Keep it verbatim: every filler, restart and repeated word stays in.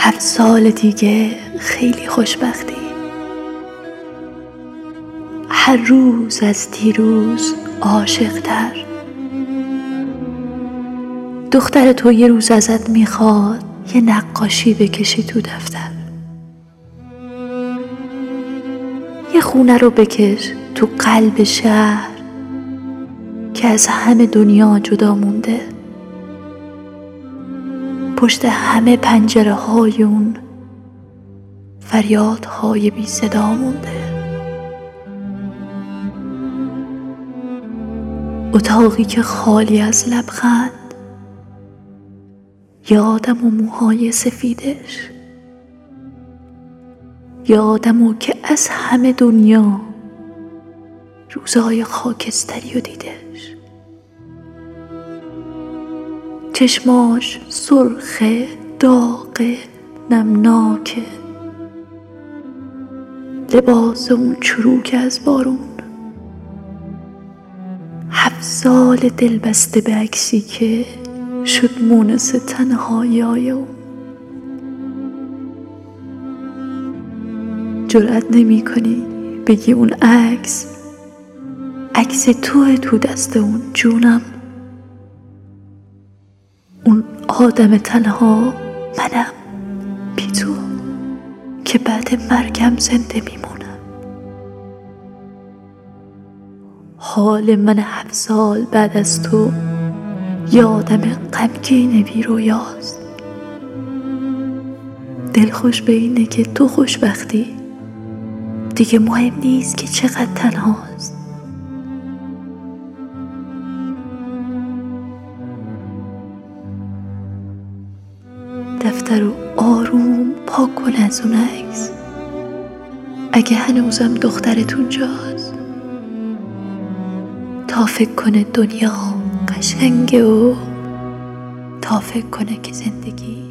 هفت سال دیگه خیلی خوشبختی، هر روز از دیروز عاشق‌تر. دختر تو یه روز ازت میخواد یه نقاشی بکشی تو دفتر، یه خونه رو بکش تو قلب شهر که از همه دنیا جدا مونده. پشت همه پنجره های اون فریادهای بی صدا مونده. اتاقی که خالی از لبخند، یادم و موهای سفیدش، یادم و که از همه دنیا روزهای خاکستری رو دیدش. چشماش سرخه، داغه، نمناکه، لباس اون چروک از بارون. هفت سال دل بسته به عکسی که شد مونس تنهایی های اون. جرأت نمی کنی بگی اون عکس عکس توه تو دست اون. جونم، اون آدم تنها منم بی تو که بعد مرگم زنده میمونم. حال من هفت سال بعد از تو یادم غمگین بی رویاست. دلخوش به اینه که تو خوشبختی، دیگه مهم نیست که چقدر تنهاست. دفتر رو آروم پاک کن از اون عکس، اگه هنوزم دخترتون جاست، تا فکر کنه دنیا قشنگه و تا فکر کنه که زندگی